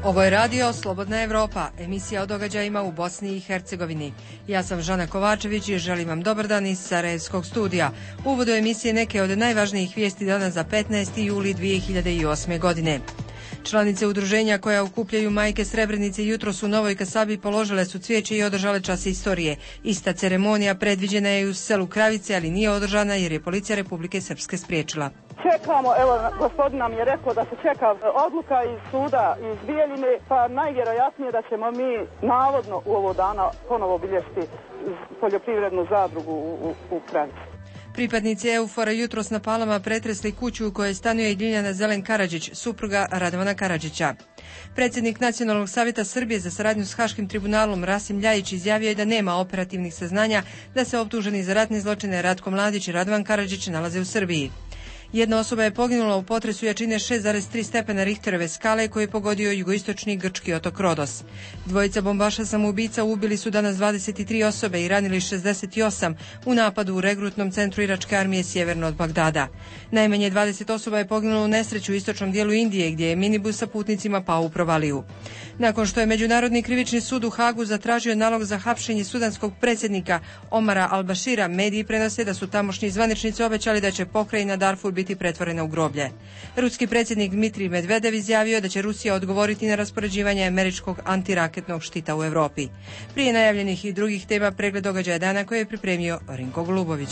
Ovo je radio Slobodna Evropa, emisija o događajima u Bosni i Hercegovini. Ja sam Žana Kovačević i želim vam dobar dan iz Sarajevskog studija. U uvodu emisije neke od najvažnijih vijesti danas za 15. juli 2008. godine. Članice udruženja koja okupljaju majke Srebrenice jutros u Novoj Kasabi položile su cvijeće i održale čas istorije. Ista ceremonija predviđena je u selu Kravice, ali nije održana jer je policija Republike Srpske spriječila. Čekamo, evo, gospodin nam je rekao da se čeka odluka iz suda iz Bijeljine, pa najvjerojatnije da ćemo mi navodno u ovo dana ponovo obilješti poljoprivrednu zadrugu u Kravici. Pripadnici EUFOR-a jutros na Palama pretresli kuću u kojoj stanuje Ljiljana Zelen Karadžić, supruga Radovana Karadžića. Predsjednik Nacionalnog savjeta Srbije za saradnju s Haškim tribunalom Rasim Ljajić izjavio je da nema operativnih saznanja da se optuženi za ratne zločine Ratko Mladić i Radovan Karadžić nalaze u Srbiji. Jedna osoba je poginula u potresu jačine 6,3 stepena Richterove skale koji je pogodio jugoistočni grčki otok Rodos. Dvojica bombaša samoubica ubili su danas 23 osobe i ranili 68 u napadu u regrutnom centru iračke armije sjeverno od Bagdada. Najmanje 20 osoba je poginulo u nesreću u istočnom dijelu Indije gdje je minibus sa putnicima pao u provaliju. Nakon što je Međunarodni krivični sud u Hagu zatražio nalog za hapšenje sudanskog predsjednika Omara al-Bashira, mediji prenose da su tamošnji zvaničnici obećali da će pokrajina Darfur biti pretvorena u groblje. Ruski predsjednik Dmitrij Medvedev izjavio da će Rusija odgovoriti na raspoređivanje američkog antiraketnog štita u Europi. Prije najavljenih i drugih tema pregled događaja dana koje je pripremio Rinko Golubović.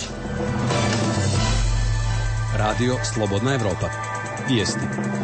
Radio Slobodna Evropa. Vijesti.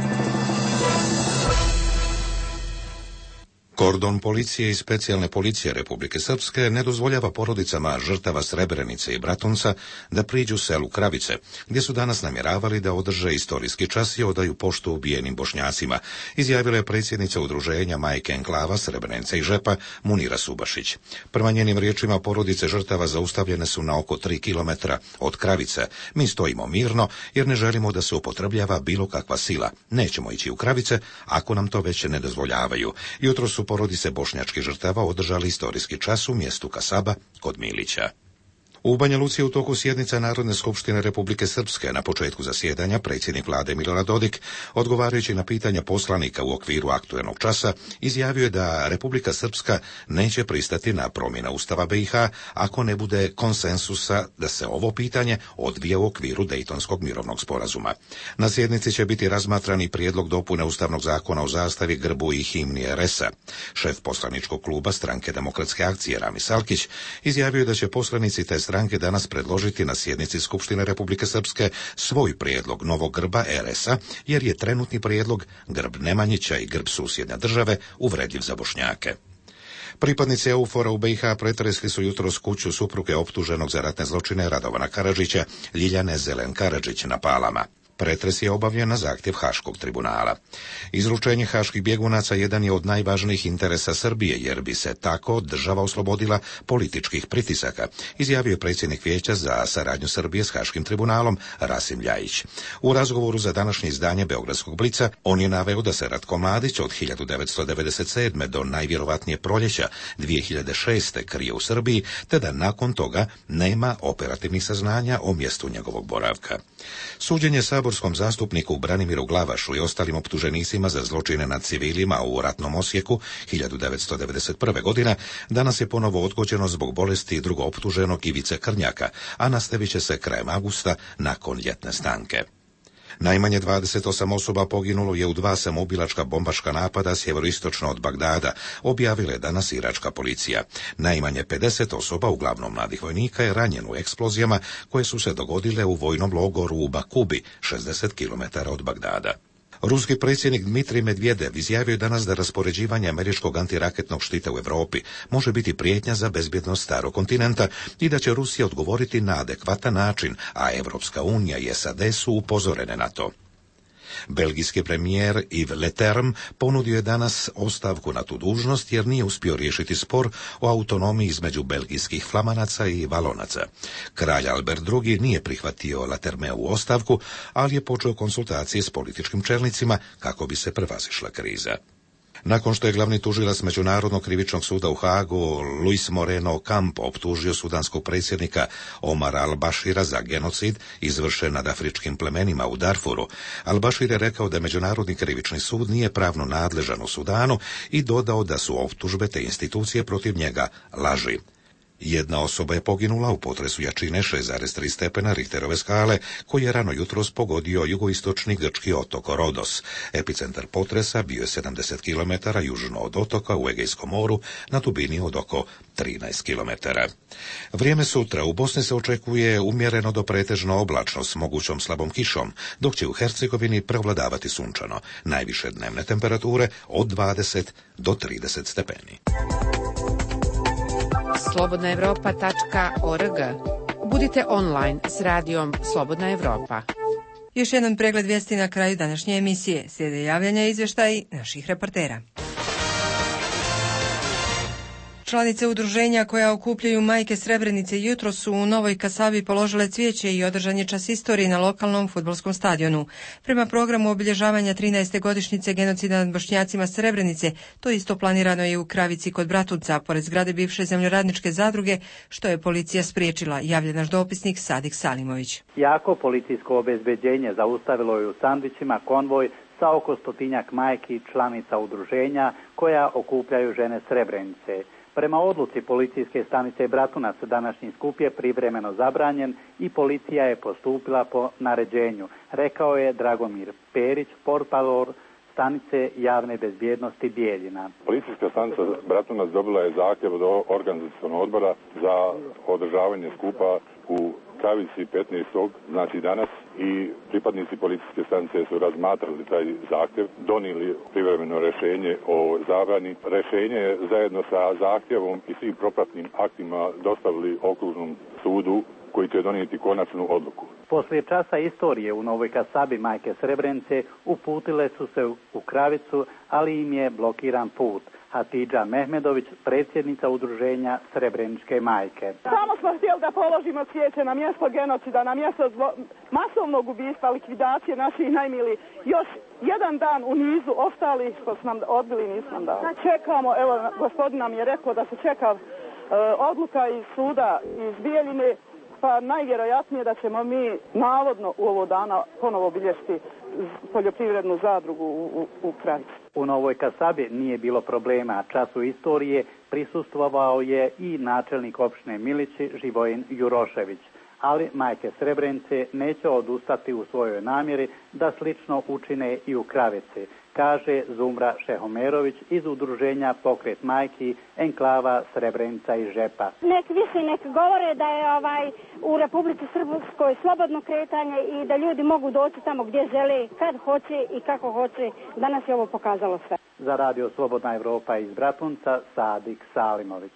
Kordon policije i specijalne policije Republike Srpske ne dozvoljava porodicama žrtava Srebrenice i Bratunca da priđu selu Kravice, gdje su danas namjeravali da održe istorijski čas i odaju poštu ubijenim Bošnjacima, izjavila je predsjednica udruženja Majke enklava Srebrenice i Žepa Munira Subašić. Prema njenim riječima, porodice žrtava zaustavljene su na oko 3 kilometra od Kravice. Mi stojimo mirno jer ne želimo da se upotrebljava bilo kakva sila. Nećemo ići u Kravice ako nam to već ne dozvoljavaju. Jutro su porodice bošnjačkih žrtava održali istorijski čas u mjestu Kasaba kod Milića. U Banja Luci u toku sjednica Narodne skupštine Republike Srpske na početku zasjedanja predsjednik vlade Milorad Dodik, odgovarajući na pitanja poslanika u okviru aktuelnog časa, izjavio je da Republika Srpska neće pristati na promjena Ustava BiH ako ne bude konsensusa da se ovo pitanje odvije u okviru Dejtonskog mirovnog sporazuma. Na sjednici će biti razmatrani prijedlog dopune Ustavnog zakona o zastavi, grbu i himni RS-a. Šef poslaničkog kluba Stranke demokratske akcije Rami Salkić izjavio je da će poslanici te stranke danas predložiti na sjednici Skupštine Republike Srpske svoj prijedlog novog grba RS-a, jer je trenutni prijedlog grb Nemanjića i grb susjedne države uvredljiv za Bošnjake. Pripadnici EUFOR-a u BiH pretresli su jutros kuću supruge optuženog za ratne zločine Radovana Karadžića, Ljiljane Zelen Karadžić na Palama. Pretres je obavljen na zahtjev Haškog tribunala. Izručenje haških bjegunaca jedan je od najvažnijih interesa Srbije, jer bi se tako država oslobodila političkih pritisaka, izjavio predsjednik Vijeća za saradnju Srbije s Haškim tribunalom Rasim Ljajić. U razgovoru za današnje izdanje Beogradskog blica, on je naveo da se Ratko Mladić od 1997. do najvjerovatnije proljeća 2006. krije u Srbiji, te da nakon toga nema operativnih saznanja o mjestu njegovog boravka. Suđenje saborskom zastupniku Branimiru Glavašu i ostalim optuženicima za zločine nad civilima u ratnom Osijeku 1991. godine danas je ponovo odgođeno zbog bolesti drugo optuženog Ivice Krnjaka, a nastavit će se krajem avgusta nakon ljetne stanke. Najmanje 28 osoba poginulo je u 2 samoubilačka bombaška napada sjeveroistočno od Bagdada, objavila je danas iračka policija. Najmanje 50 osoba, uglavnom mladih vojnika, je ranjeno u eksplozijama koje su se dogodile u vojnom logoru u Bakubi, 60 km od Bagdada. Ruski predsjednik Dmitrij Medvedev izjavio je danas da raspoređivanje američkog antiraketnog štita u Europi može biti prijetnja za bezbjednost starog kontinenta i da će Rusija odgovoriti na adekvatan način, a Evropska unija i SAD su upozorene na to. Belgijski premijer Yves Leterme ponudio je danas ostavku na tu dužnost jer nije uspio riješiti spor o autonomiji između belgijskih Flamanaca i Valonaca. Kralj Albert II nije prihvatio Letermeovu ostavku, ali je počeo konsultacije s političkim čelnicima kako bi se prevazišla kriza. Nakon što je glavni tužilac Međunarodnog krivičnog suda u Haagu Luis Moreno Ocampo optužio sudanskog predsjednika Omara al-Bashira za genocid izvršen nad afričkim plemenima u Darfuru, al-Bashir je rekao da Međunarodni krivični sud nije pravno nadležan u Sudanu i dodao da su optužbe te institucije protiv njega laži. Jedna osoba je poginula u potresu jačine 6,3 stepena Richterove skale koji je rano jutros pogodio jugoistočni grčki otok Rodos. Epicentar potresa bio je 70 km južno od otoka u Egejskom moru na dubini od oko 13 km. Vrijeme sutra u Bosni se očekuje umjereno do pretežno oblačno s mogućom slabom kišom, dok će u Hercegovini prevladavati sunčano. Najviše dnevne temperature od 20 do 30 stepeni. slobodnaevropa.org. Budite online s radijom Slobodna Evropa. Još jedan pregled vijesti na kraju današnje emisije. Slijede javljanja i izvještaji naših reportera. Članice udruženja koja okupljaju majke Srebrenice jutros su u Novoj Kasabi položile cvijeće i održan je čas istorije na lokalnom fudbalskom stadionu. Prema programu obilježavanja 13. godišnjice genocida nad Bošnjacima Srebrenice, to isto planirano je u Kravici kod Bratunca, pored zgrade bivše zemljoradničke zadruge, što je policija spriječila, javlja naš dopisnik Sadik Salimović. Jako policijsko obezbeđenje zaustavilo je u Sandvićima konvoj sa oko 100-tinjak majki članica udruženja koja okupljaju žene Srebrenice. Prema odluci policijske stanice Bratunac današnji skup je privremeno zabranjen i policija je postupila po naređenju, rekao je Dragomir Perić, portparol stanice javne bezbjednosti Bijeljina. Policijska stanica Bratunac dobila je zahtjev od organizacionog odbora za održavanje skupa u Kravici 15. znači danas, i pripadnici policijske stanice su razmatrali taj zahtjev, donijeli privremeno rješenje o zabrani. Rješenje je zajedno sa zahtjevom i svim propratnim aktima dostavili okružnom sudu koji će donijeti konačnu odluku. Poslije časa istorije u Novoj Kasabi majke Srebrenice uputile su se u Kravicu, ali im je blokiran put. Hatidža Mehmedović, predsjednica udruženja Srebreničke majke. Samo smo htjeli da položimo cvijeće na mjesto genocida, na mjesto masovnog ubistva, likvidacije naših najmilih. Još jedan dan u nizu ostali što su nam odbili nisu nam dali. Čekamo, evo gospodin nam je rekao da se čeka odluka iz suda iz Bijeljine, pa najvjerojatnije da ćemo mi navodno u ovo dana ponovo obilješti poljoprivrednu zadrugu u Kravici. U Novoj Kasabi nije bilo problema. Času istorije prisustvovao je i načelnik opštine Milići Živojin Jurošević. Ali majke Srebrenice neće odustati u svojoj namjeri da slično učine i u Kravici, kaže Zumra Šehomerović iz udruženja Pokret majki Enklava Srebrenica i Žepa. Nek govore da je u Republici Srpskoj slobodno kretanje i da ljudi mogu doći tamo gdje žele, kad hoće i kako hoće. Danas je ovo pokazalo sve. Za radio Slobodna Evropa iz Bratunca, Sadik Salimović.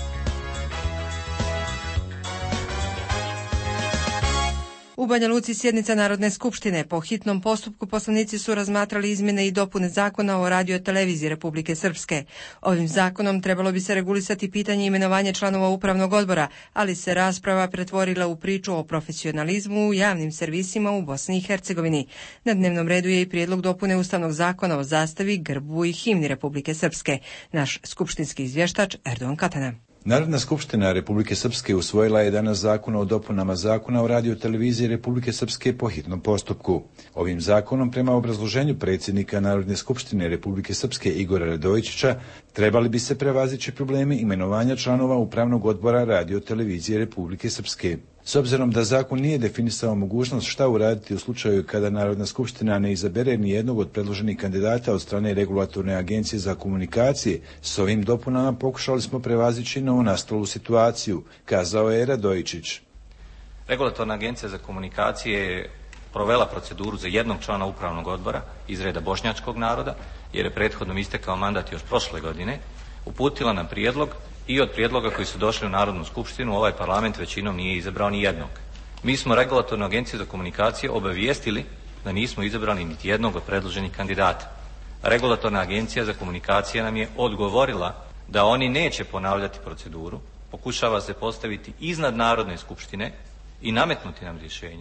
U Banja Luci sjednica Narodne skupštine. Po hitnom postupku poslanici su razmatrali izmjene i dopune zakona o radioteleviziji Republike Srpske. Ovim zakonom trebalo bi se regulisati pitanje imenovanja članova upravnog odbora, ali se rasprava pretvorila u priču o profesionalizmu u javnim servisima u Bosni i Hercegovini. Na dnevnom redu je i prijedlog dopune Ustavnog zakona o zastavi, grbu i himni Republike Srpske. Naš skupštinski izvještač Erdogan Katana. Narodna skupština Republike Srpske usvojila je danas zakon o dopunama zakona o radioteleviziji Republike Srpske po hitnom postupku. Ovim zakonom, prema obrazloženju predsjednika Narodne skupštine Republike Srpske Igora Radojičića, trebali bi se prevazići problemi imenovanja članova upravnog odbora radiotelevizije Republike Srpske. S obzirom da zakon nije definisao mogućnost šta uraditi u slučaju kada Narodna skupština ne izabere ni jednog od predloženih kandidata od strane Regulatorne agencije za komunikacije, s ovim dopunama pokušali smo prevazići novonastalu situaciju, kazao je Radojičić. Regulatorna agencija za komunikacije je provela proceduru za jednog člana upravnog odbora iz reda bošnjačkog naroda, jer je prethodno istekao mandat još prošle godine, uputila nam prijedlog i od prijedloga koji su došli u Narodnu skupštinu ovaj parlament većinom nije izabrao ni jednog. Mi smo Regulatornu agenciju za komunikacije obavijestili da nismo izabrali niti jednog od predloženih kandidata. Regulatorna agencija za komunikacije nam je odgovorila da oni neće ponavljati proceduru, pokušava se postaviti iznad Narodne skupštine i nametnuti nam rješenje.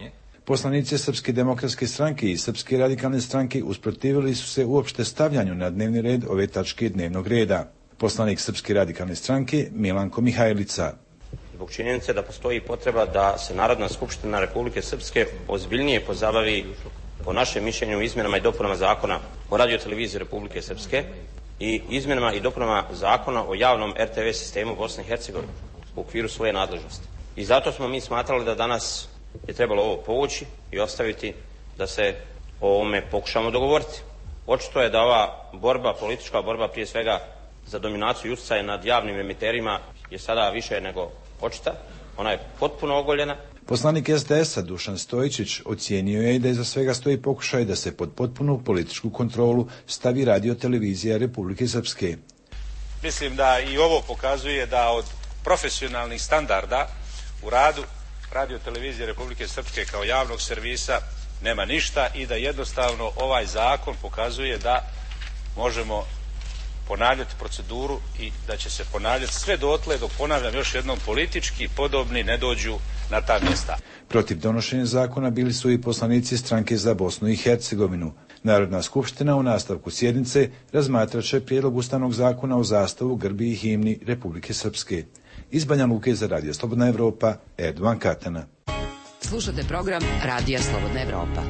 Poslanici Srpske demokratske stranke i Srpske radikalne stranke usprotivili su se uopšte stavljanju na dnevni red ove tačke dnevnog reda. Poslanik Srpske radikalne stranke Milanko Mihajlica. Zbog činjenice da postoji potreba da se Narodna skupština Republike Srpske ozbiljnije pozabavi, po našem mišljenju, izmjenama i dopunama Zakona o radioteleviziji Republike Srpske i izmjenama i dopunama Zakona o javnom RTV sistemu Bosne i Hercegovine u okviru svoje nadležnosti. I zato smo mi smatrali da danas je trebalo ovo povući i ostaviti da se o ovome pokušamo dogovoriti. Očito je da ova borba, politička borba prije svega za dominaciju i utjecaj nad javnim emiterima je sada više nego očita. Ona je potpuno ogoljena. Poslanik SDS-a Dušan Stojičić ocijenio je da iza svega stoji pokušaj da se pod potpunu političku kontrolu stavi radiotelevizija Republike Srpske. Mislim da i ovo pokazuje da od profesionalnih standarda u radu radiotelevizije Republike Srpske kao javnog servisa nema ništa i da jednostavno ovaj zakon pokazuje da možemo ponavljati proceduru i da će se ponavljati sve dotle dok, ponavljam još jednom, politički podobni ne dođu na ta mjesta. Protiv donošenja zakona bili su i poslanici stranke za Bosnu i Hercegovinu. Narodna skupština u nastavku sjednice razmatrat će prijedlog Ustavnog zakona o zastavu, grbi i himni Republike Srpske. Iz Banja Luke za Radio Slobodna Evropa, Erdovan Katana. Slušate program Radija Slobodna Evropa.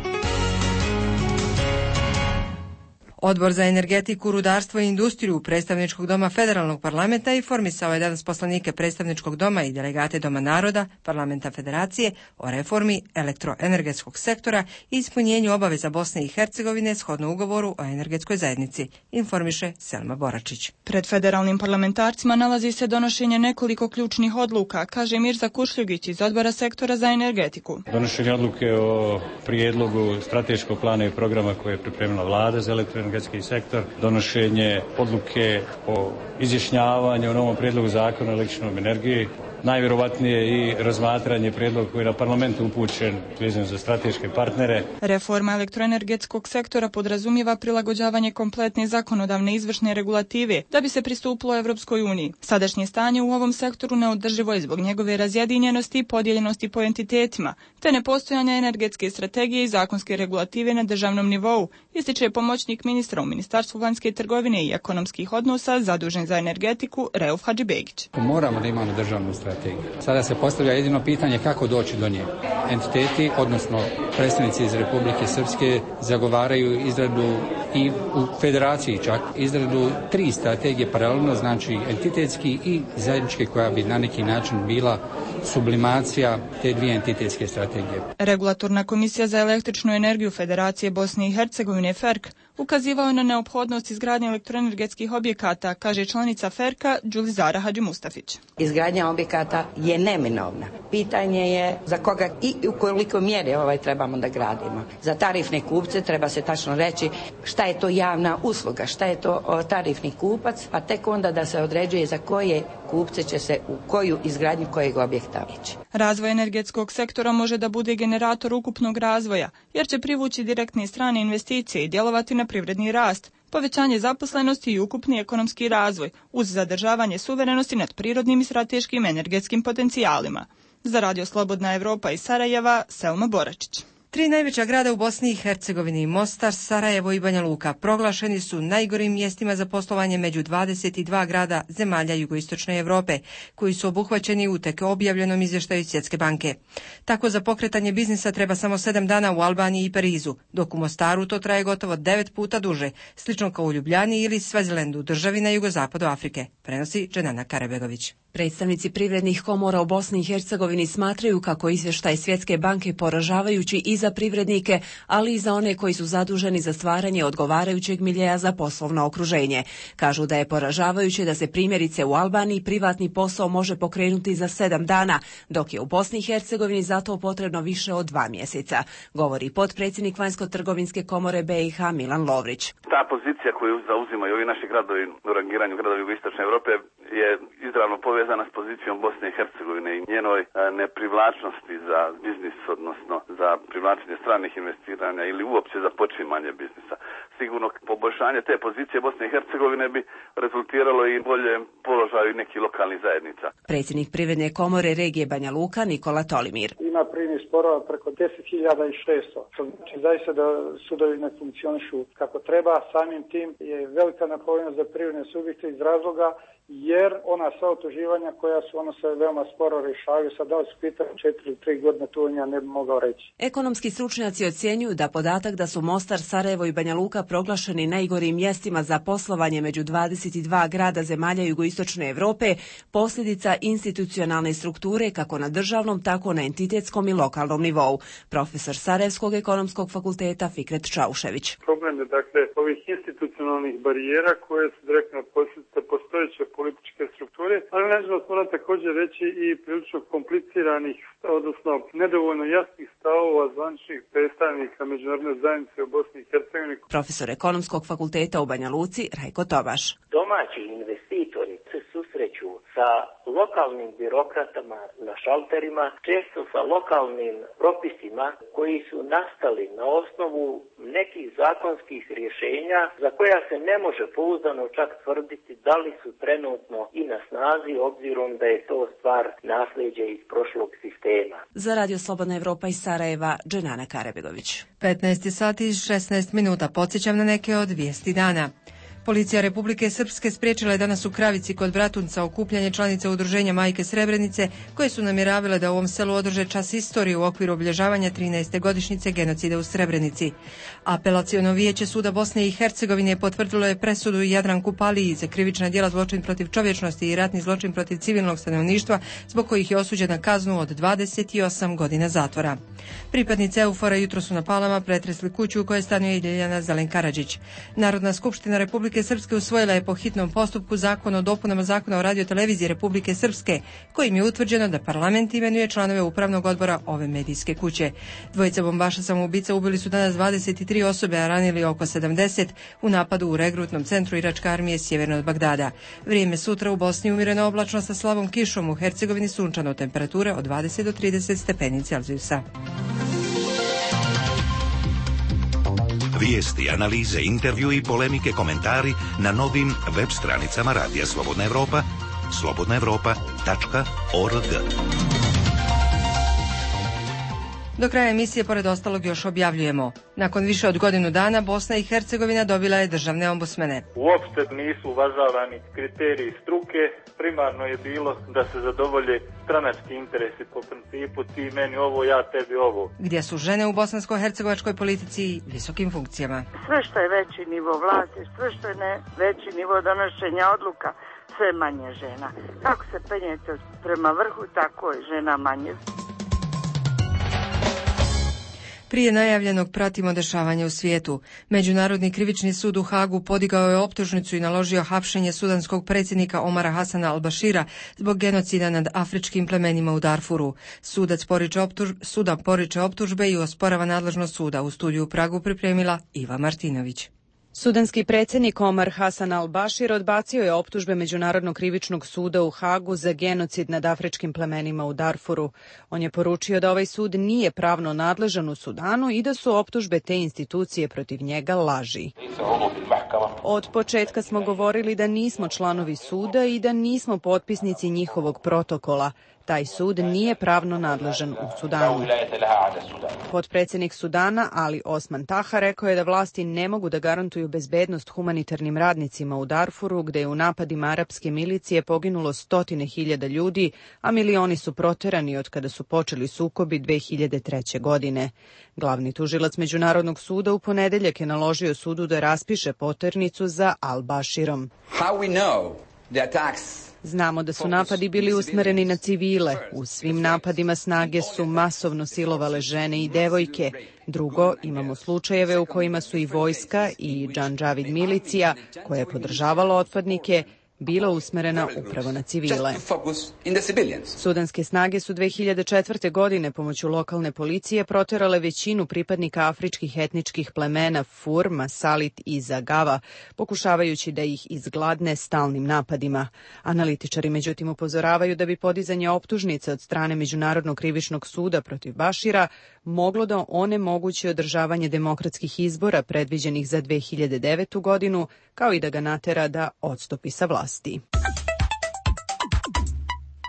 Odbor za energetiku, rudarstvo i industriju Predstavničkog doma Federalnog parlamenta informisao je danas poslanike Predstavničkog doma i delegate Doma naroda, Parlamenta Federacije o reformi elektroenergetskog sektora i ispunjenju obaveza Bosne i Hercegovine shodno ugovoru o energetskoj zajednici, informiše Selma Boračić. Pred federalnim parlamentarcima nalazi se donošenje nekoliko ključnih odluka, kaže Mirza Kušljugić iz Odbora sektora za energetiku. Donošenje odluke o prijedlogu strateškog plana i programa koje je pripremila vlada za elektroenergetski sektor, donošenje odluke o izjašnjavanju o novom prijedlogu zakona o električnoj energiji, najvjerovatnije i razmatranje prijedloga koji je na parlamentu upućen vezan za strateške partnere. Reforma elektroenergetskog sektora podrazumijeva prilagođavanje kompletne zakonodavne izvršne regulative da bi se pristupilo Evropskoj uniji. Sadašnje stanje u ovom sektoru neodrživo je zbog njegove razjedinjenosti i podijeljenosti po entitetima, te nepostojanja energetske strategije i zakonske regulative na državnom nivou, ističe pomoćnik ministra u Ministarstvu vanjske trgovine i ekonomskih odnosa zadužen za energetiku Reuf Hadžibegić. Moramo da imamo državnu strategiju. Sada se postavlja jedino pitanje kako doći do nje. Entiteti, odnosno predstavnici iz Republike Srpske, zagovaraju izradu i u federaciji čak izradu 3 strategije paralelno, znači entitetski i zajednički, koja bi na neki način bila sublimacija te 2 entitetske strategije. Regulatorna komisija za električnu energiju Federacije Bosne i Hercegovine FERK ukazivao je na neophodnost izgradnje elektroenergetskih objekata, kaže članica FERK-a Đulizara Hadžimustafić. Izgradnja objekata je neminovna. Pitanje je za koga i u koliko mjere trebamo da gradimo. Za tarifne kupce treba se tačno reći šta je to javna usluga, šta je to tarifni kupac, pa tek onda da se određuje za koje kupce će se u koju izgradnju kojeg objekta ići. Razvoj energetskog sektora može da bude generator ukupnog razvoja, jer će privući direktne strane investicije i djelovati na privredni rast, povećanje zaposlenosti i ukupni ekonomski razvoj, uz zadržavanje suverenosti nad prirodnim i strateškim energetskim potencijalima. Za Radio Slobodna Evropa iz Sarajeva, Selma Boračić. 3 najveća grada u Bosni i Hercegovini, Mostar, Sarajevo i Banja Luka, proglašeni su najgorim mjestima za poslovanje među 22 grada zemalja jugoistočne Europe, koji su obuhvaćeni u tek objavljenom izvještaju Svjetske banke. Tako za pokretanje biznisa treba samo 7 dana u Albaniji i Parizu, dok u Mostaru to traje gotovo 9 puta duže, slično kao u Ljubljani ili Svazilendu, državi na jugozapadu Afrike, prenosi Dženana Karabegović. Predstavnici privrednih komora u Bosni i Hercegovini smatraju kako izvještaj Svjetske banke poražavajući i za privrednike, ali i za one koji su zaduženi za stvaranje odgovarajućeg miljeja za poslovno okruženje. Kažu da je poražavajuće da se primjerice u Albaniji privatni posao može pokrenuti za 7 dana, dok je u Bosni i Hercegovini zato potrebno više od 2 mjeseca, govori potpredsjednik Vanjsko-trgovinske komore BiH Milan Lovrić. Ta pozicija koju zauzimaju ovi naši gradovi u rangiranju gradova jugoistočne Europe je izravno povezana s pozicijom Bosne i Hercegovine i njenoj neprivlačnosti za biznis, odnosno za privlačenje stranih investiranja ili uopće za počimanje biznisa. Sigurno poboljšanje te pozicije Bosne i Hercegovine bi rezultiralo i bolje položaju nekih lokalnih zajednica. Predsjednik Privredne komore regije Banja Luka Nikola Tolimir. Ima primi sporova preko 10.600. To znači zaista da sudovi ne funkcionišu kako treba. Samim tim je velika napovedenost za privredne subjekte iz razloga jer ona sva utuživanja koja su se veoma sporo rješavaju, sad da li su pitanje 4 ili 3 godine, to ja ne bi mogao reći. Ekonomski stručnjaci ocjenjuju da podatak da su Mostar, Sarajevo i Banja Luka proglašeni najgorim mjestima za poslovanje među 22 grada zemalja jugoistočne Europe posljedica institucionalne strukture kako na državnom, tako na entitetskom i lokalnom nivou. Profesor Sarajevskog ekonomskog fakulteta Fikret Čaušević. Problem je dakle ovih institucionalnih barijera koje su direktno posljedica postojeće političke strukture, ali nažalost moram također reći i prilično kompliciranih, odnosno nedovoljno jasnih stavova zvaničnih predstavnika međunarodne zajednice u Bosni i Hercegovini. Profesor ekonomskog fakulteta u Banja Luci Rajko Tobaš. Domaći investitori se susreću sa lokalnim birokratama na šalterima, često sa lokalnim propisima koji su nastali na osnovu nekih zakonskih rješenja za koja se ne može pouzdano čak tvrditi da li su trenutno i na snazi, obzirom da je to stvar nasljeđa iz prošlog sistema. Za Radio Slobodna Evropa iz Sarajeva, Dženana Karebegović. 15 sati i 16 minuta. Podsjećam na neke od vijesti dana. Policija Republike Srpske spriječila je danas u Kravici kod Bratunca okupljanje članica udruženja Majke Srebrenice koje su namjeravile da u ovom selu održe čas istorije u okviru obilježavanja 13. godišnjice genocida u Srebrenici. Apelaciono vijeće suda Bosne i Hercegovine potvrdilo je presudu Jadranku Paliji za krivična djela zločin protiv čovječnosti i ratni zločin protiv civilnog stanovništva zbog kojih je osuđen na kaznu od 28 godina zatvora. Pripadnici Eufora jutro su na Palama pretresli kuću u kojoj stanuje Ljiljana Zelen Karadžić. Narodna skupština Republike Srpske usvojila je po hitnom postupku zakon o dopunama Zakona o radioteleviziji Republike Srpske, kojim je utvrđeno da parlament imenuje članove upravnog odbora ove medijske kuće. Dvojica bombaša samoubica ubili su danas 23 osobe, a ranili oko 70 u napadu u regrutnom centru iračke armije sjeverno od Bagdada. Vrijeme sutra u Bosni umjereno oblačno sa slabom kišom, u Hercegovini sunčano, temperature od 20 do 30 stepeni Celzijusa. Vijesti, analize, intervju i polemike, komentari na novim web stranicama Radija Slobodna Evropa, slobodnaevropa.org. Do kraja emisije, pored ostalog, još objavljujemo. Nakon više od godinu dana, Bosna i Hercegovina dobila je državne ombudsmene. Uopšte nisu uvažavani kriteriji struke, primarno je bilo da se zadovolje stranački interesi po principu ti meni ovo, ja tebi ovo. Gdje su žene u bosansko-hercegovačkoj politici i visokim funkcijama. Sve što je veći nivo vlasti, sve što je veći nivo donošenja odluka, sve manje žena. Kako se penjete prema vrhu, tako je žena manje. Prije najavljenog pratimo dešavanje u svijetu. Međunarodni krivični sud u Hagu podigao je optužnicu i naložio hapšenje sudanskog predsjednika Omara Hasana al-Bashira zbog genocida nad afričkim plemenima u Darfuru. Suda poriče optužbe i osporava nadležnost suda. U studiju u Pragu pripremila Iva Martinović. Sudanski predsjednik Omar Hasan al-Bashir odbacio je optužbe Međunarodnog krivičnog suda u Hagu za genocid nad afričkim plemenima u Darfuru. On je poručio da ovaj sud nije pravno nadležan u Sudanu i da su optužbe te institucije protiv njega laži. Od početka smo govorili da nismo članovi suda i da nismo potpisnici njihovog protokola. Taj sud nije pravno nadležan u Sudanu. Potpredsjednik Sudana Ali Osman Taha rekao je da vlasti ne mogu da garantuju bezbednost humanitarnim radnicima u Darfuru, gde je u napadima arapske milicije poginulo 100.000 ljudi, a milioni su proterani od kada su počeli sukobi 2003. godine. Glavni tužilac Međunarodnog suda u ponedeljak je naložio sudu da raspiše poternicu za al-Bashirom. Znamo da su napadi bili usmereni na civile. U svim napadima snage su masovno silovale žene i devojke. Drugo, imamo slučajeve u kojima su i vojska i Džandžavid milicija, koja je podržavala otpadnike, bila usmerena upravo na civile. Sudanske snage su 2004. godine pomoću lokalne policije proterale većinu pripadnika afričkih etničkih plemena Fur, Masalit i Zagava, pokušavajući da ih izgladne stalnim napadima. Analitičari međutim upozoravaju da bi podizanje optužnice od strane Međunarodnog krivičnog suda protiv Bashira moglo da onemogući održavanje demokratskih izbora predviđenih za 2009. godinu, kao i da ga natera da odstupi sa vlasti.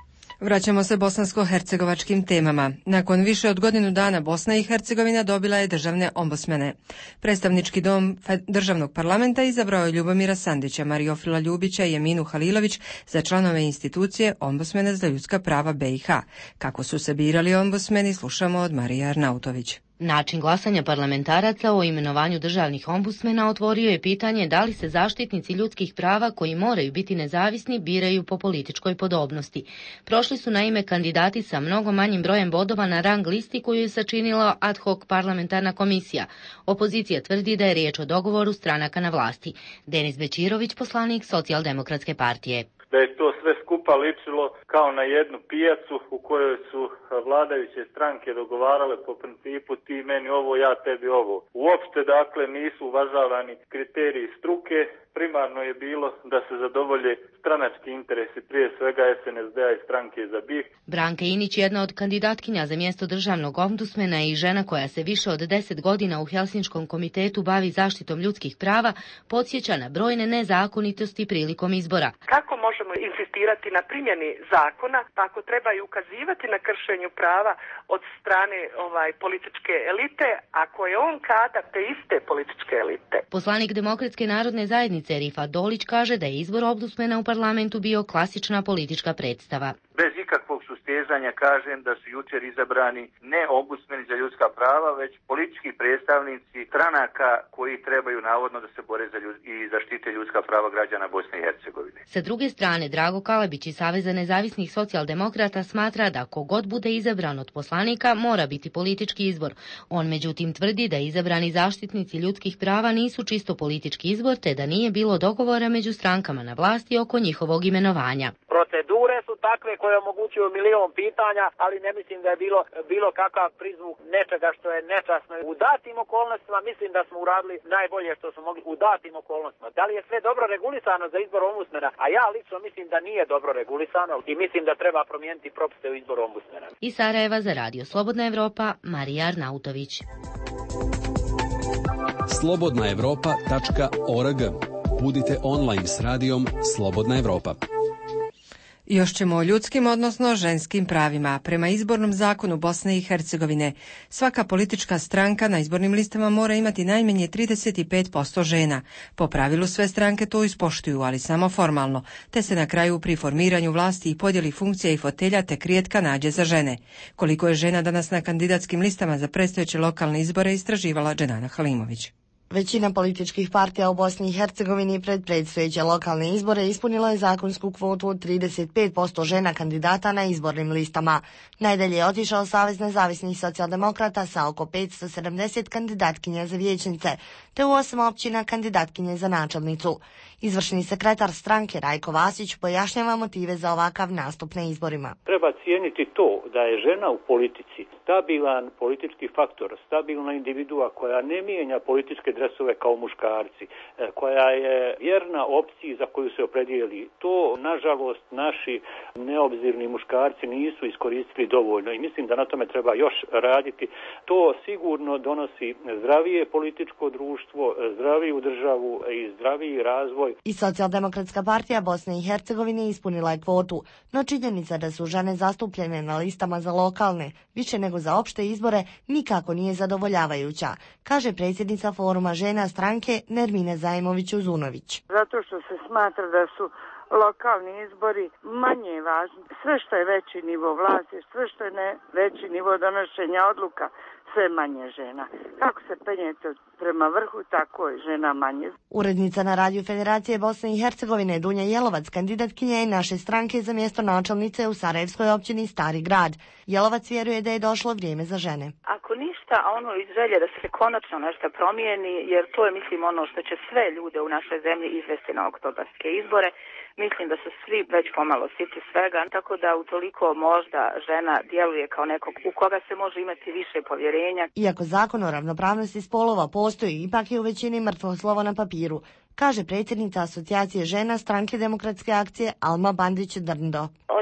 Vraćamo se bosansko-hercegovačkim temama. Nakon više od godinu dana Bosna i Hercegovina dobila je državne ombudsmene. Predstavnički dom državnog parlamenta izabrao je Ljubomira Sandića, Mariofila Ljubića i Eminu Halilović za članove institucije Ombudsmena za ljudska prava BiH. Kako su se birali ombudsmeni, slušamo od Marije Arnautović. Način glasanja parlamentaraca o imenovanju državnih ombudsmena otvorio je pitanje da li se zaštitnici ljudskih prava koji moraju biti nezavisni biraju po političkoj podobnosti. Prošli su naime kandidati sa mnogo manjim brojem bodova na rang listi koju je sačinila ad hoc parlamentarna komisija. Opozicija tvrdi da je riječ o dogovoru stranaka na vlasti. Denis Bečirović, poslanik Socijaldemokratske partije. Da je to sve skupa ličilo kao na jednu pijacu u kojoj su vladajuće stranke dogovarale po principu ti meni ovo, ja tebi ovo. Uopšte dakle nisu uvažavani kriteriji struke, primarno je bilo da se zadovolje stranački interesi, prije svega SNSD-a i stranke za BiH. Branka Inić, jedna od kandidatkinja za mjesto državnog ombudsmena i žena koja se više od 10 godina u Helsinškom komitetu bavi zaštitom ljudskih prava, podsjeća na brojne nezakonitosti prilikom izbora. Kako možemo insistirati na primjeni zakona, pa ako treba i ukazivati na kršenju prava od strane političke elite, ako je on kadar te iste političke elite? Poslanik Demokratske narodne zajednice Rifat Dolić kaže da je izbor ombudsmena u parlamentu bio klasična politička predstava. Bez ikakvog sustezanja kažem da su jučer izabrani ne ombudsmeni za ljudska prava, već politički predstavnici stranaka koji trebaju navodno da se bore za i zaštite ljudska prava građana Bosne i Hercegovine. Sa druge strane, Drago Kalabić iz Saveza nezavisnih socijaldemokrata smatra da kogod bude izabran od poslanika mora biti politički izbor. On međutim tvrdi da izabrani zaštitnici ljudskih prava nisu čisto politički izbor, te da nije bilo dogovora među strankama na vlasti oko njihovog imenovanja. Procedure su takve koje omogućuju milion pitanja, ali ne mislim da je bilo kakav prizvuk nečega što je nečasno. U datim okolnostima mislim da smo uradili najbolje što smo mogli u datim okolnostima. Da li je sve dobro regulisano za izbor ombudsmena? A ja lično mislim da nije dobro regulisano i mislim da treba promijeniti propise u izboru ombudsmena. Iz Sarajeva za Radio Slobodna Evropa, Marija Arnautović. slobodnaevropa.org. Budite online s radijom Slobodna Evropa. Još ćemo o ljudskim, odnosno ženskim pravima. Prema izbornom zakonu Bosne i Hercegovine, svaka politička stranka na izbornim listama mora imati najmanje 35% žena. Po pravilu sve stranke to ispoštuju, ali samo formalno, te se na kraju pri formiranju vlasti i podjeli funkcija i fotelja tek rijetka nađe za žene. Koliko je žena danas na kandidatskim listama za predstojeće lokalne izbore istraživala Dženana Halimović. Većina političkih partija u Bosni i Hercegovini pred predstojeće lokalne izbore ispunila je zakonsku kvotu od 35% žena kandidata na izbornim listama. Najdalje je otišao Savez nezavisnih socijaldemokrata sa oko 570 kandidatkinja za vijećnice, te u 8 općina kandidatkinje za načelnicu. Izvršni sekretar stranke Rajko Vasić pojašnjava motive za ovakav nastup na izborima. Treba cijeniti to da je žena u politici stabilan politički faktor, stabilna individua koja ne mijenja političke dresove kao muškarci, koja je vjerna opciji za koju se opredijeli. To, nažalost, naši neobzirni muškarci nisu iskoristili dovoljno i mislim da na tome treba još raditi. To sigurno donosi zdravije političko društvo, zdraviju državu i zdraviji razvoj. I Socijaldemokratska partija Bosne i Hercegovine ispunila je kvotu, no činjenica da su žene zastupljene na listama za lokalne, više nego za opšte izbore, nikako nije zadovoljavajuća, kaže predsjednica Foruma žena stranke Nermina Zajmović-Uzunović. Zato što se smatra da su lokalni izbori manje važni. Sve što je veći nivo vlasti, sve što je veći nivo donošenja odluka, sve manje žena. Kako se penjete prema vrhu, tako je žena manje. Urednica na Radiju Federacije Bosne i Hercegovine Dunja Jelovac kandidatkinja je naše stranke za mjesto načelnice u Sarajevskoj općini Stari Grad. Jelovac vjeruje da je došlo vrijeme za žene. Ako ništa, ono iz želje da se konačno nešto promijeni, jer to je, mislim, ono što će sve ljude u našoj zemlji izvesti na oktobarske izbore. Mislim da su svi već pomalo siti svega, tako da utoliko možda žena djeluje kao nekog u koga se može imati više povjerenja. Iako zakon o ravnopravnosti spolova postoji, ipak je u većini mrtvo slovo na papiru, kaže predsjednica Asocijacije žena stranke Demokratske akcije Alma Bandić-Drndo. Od trenutka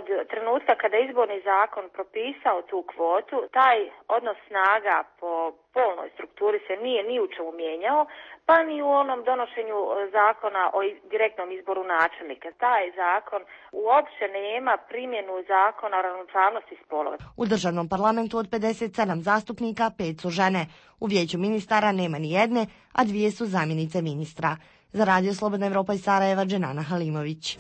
trenutka kada je izborni zakon propisao tu kvotu, taj odnos snaga po polnoj strukturi se nije ni u čemu mijenjao, pa ni u onom donošenju zakona o direktnom izboru načelnika. Taj zakon uopće nema primjenu zakona o ravnopravnosti spolova. U državnom parlamentu od 57 zastupnika 5 su žene. U vijeću ministara nema ni jedne, a 2 su zamjenice ministra. Za Radio Slobodna Evropa iz Sarajeva, Dženana Halimović.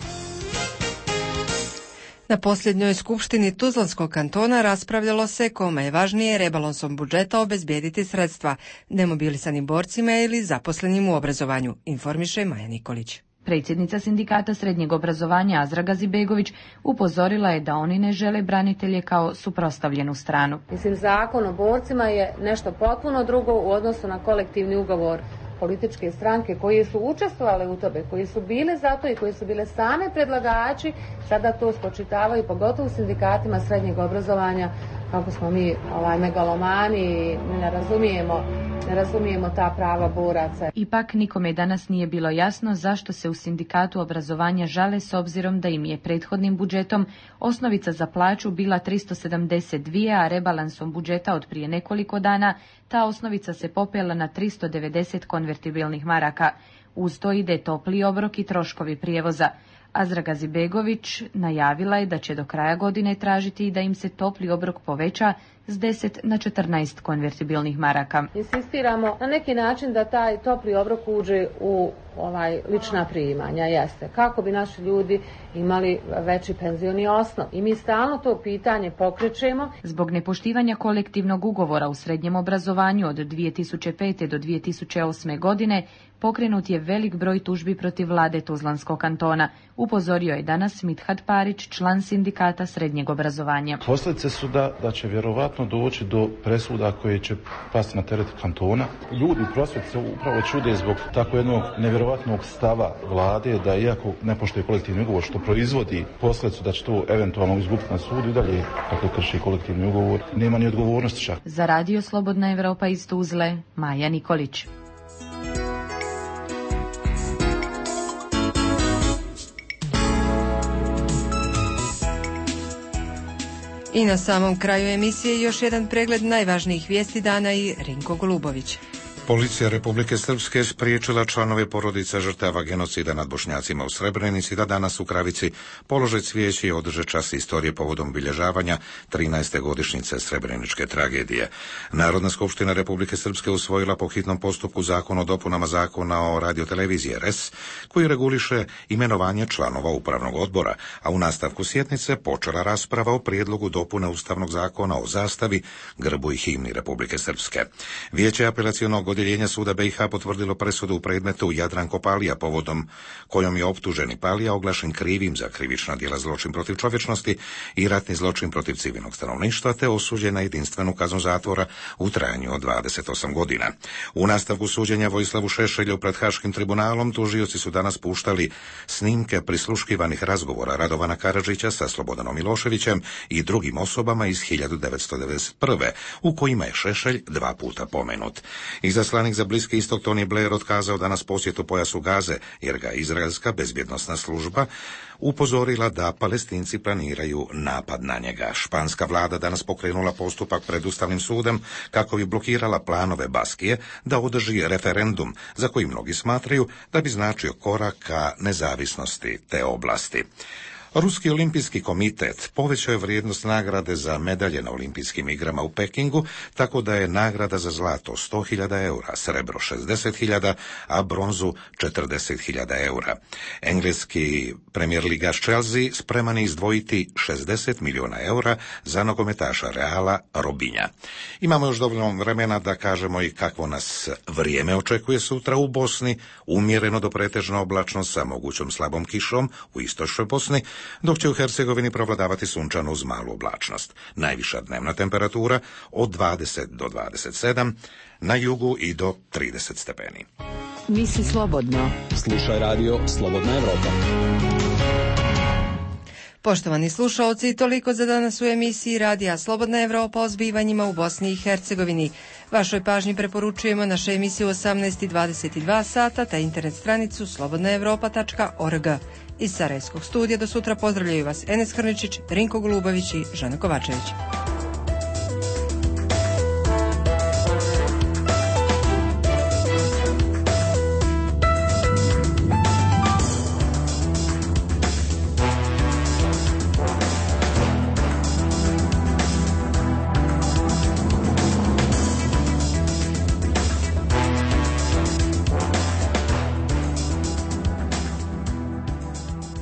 Na posljednjoj skupštini Tuzlanskog kantona raspravljalo se kome je važnije rebalansom budžeta obezbijediti sredstva, demobilisanim borcima ili zaposlenim u obrazovanju, informiše Maja Nikolić. Predsjednica sindikata srednjeg obrazovanja Azra Gazibegović upozorila je da oni ne žele branitelje kao suprotstavljenu stranu. Mislim, zakon o borcima je nešto potpuno drugo u odnosu na kolektivni ugovor političke stranke koji su učestvovali u tome, koji su bile za to i koji su bile same predlagači, sada to spočitavaju, pogotovo u sindikatima srednjeg obrazovanja, kako smo mi megalomani i ne razumijemo ta prava boraca. Ipak nikome danas nije bilo jasno zašto se u sindikatu obrazovanja žale s obzirom da im je prethodnim budžetom osnovica za plaću bila 372, a rebalansom budžeta od prije nekoliko dana ta osnovica se popela na 390 konvertibilnih maraka. Uz to ide topli obrok i troškovi prijevoza. Azra Gazibegović najavila je da će do kraja godine tražiti da im se topli obrok poveća s 10 na 14 konvertibilnih maraka. Insistiramo na neki način da taj topli obrok uđe u lična primanja, jeste, kako bi naši ljudi imali veći penzioni osnov. I mi stalno to pitanje pokrećemo. Zbog nepoštivanja kolektivnog ugovora u srednjem obrazovanju od 2005. do 2008. godine pokrenut je velik broj tužbi protiv vlade Tuzlanskog kantona, upozorio je danas Mithat Parić, član sindikata srednjeg obrazovanja. Posljedice su da će vjerovatno doći do presuda koje će pasti na teret kantona. Ljudi u prosvjeti se upravo čude zbog tako jednog nevjerovatnog stava vlade da iako ne poštuje kolektivni ugovor, što proizvodi posljedicu da će to eventualno izgubiti na sudu i dalje kako krši kolektivni ugovor, nema ni odgovornosti čak. Za Radio Slobodna Evropa iz Tuzle, Maja Nikolić. I na samom kraju emisije još jedan pregled najvažnijih vijesti dana i Rinko Golubović. Policija Republike Srpske spriječila članove porodica žrtava genocida nad Bošnjacima u Srebrenici da danas u Kravici polože cvijeće i održe čas istorije povodom obilježavanja 13. godišnjice Srebreničke tragedije. Narodna skupština Republike Srpske usvojila po hitnom postupku zakon o dopunama zakona o radioteleviziji RS, koji reguliše imenovanje članova upravnog odbora, a u nastavku sjednice počela rasprava o prijedlogu dopune Ustavnog zakona o zastavi, grbu i himni Republike Srpske. Vijeće apelacionog odjeljenja suda BiH potvrdilo presudu u predmetu Jadranko Palija, povodom kojom je optuženi Palija oglašen krivim za krivična djela zločin protiv čovječnosti i ratni zločin protiv civilnog stanovništva, te osuđen na jedinstvenu kaznu zatvora u trajanju od 28 godina. U nastavku suđenja Vojislavu Šešelju pred Haškim tribunalom tužioci su danas puštali snimke prisluškivanih razgovora Radovana Karadžića sa Slobodanom Miloševićem i drugim osobama iz 1991. u kojima je Šešelj 2 puta pomenut. Izaslanik za Bliski istok Tony Blair otkazao danas posjetu pojasu Gaze, jer ga izraelska bezbjednosna služba upozorila da Palestinci planiraju napad na njega. Španska vlada danas pokrenula postupak pred Ustavnim sudom kako bi blokirala planove Baskije da održi referendum, za koji mnogi smatraju da bi značio korak ka nezavisnosti te oblasti. Ruski olimpijski komitet povećao je vrijednost nagrade za medalje na olimpijskim igrama u Pekingu, tako da je nagrada za zlato 100.000 eura, srebro 60.000, a bronzu 40.000 eura. Engleski premijer ligaš Chelsea spreman je izdvojiti 60 milijuna eura za nogometaša Reala Robinja. Imamo još dovoljno vremena da kažemo i kakvo nas vrijeme očekuje sutra u Bosni, umjereno do pretežno oblačno sa mogućom slabom kišom u istočnoj Bosni, dok će u Hercegovini prevladavati sunčano uz malu oblačnost. Najviša dnevna temperatura od 20 do 27, na jugu i do 30 stepeni. Misli slobodno. Slušaj radio Slobodna Evropa. Poštovani slušalci, toliko za danas u emisiji Radija Slobodna Evropa o zbivanjima u Bosni i Hercegovini. Vašoj pažnji preporučujemo naše emisije u 18:22 sata te internet stranicu slobodnaevropa.org. Iz Sarajevskog studija do sutra pozdravljaju vas Enes Hrničić, Rinko Golubović i Žana Kovačević.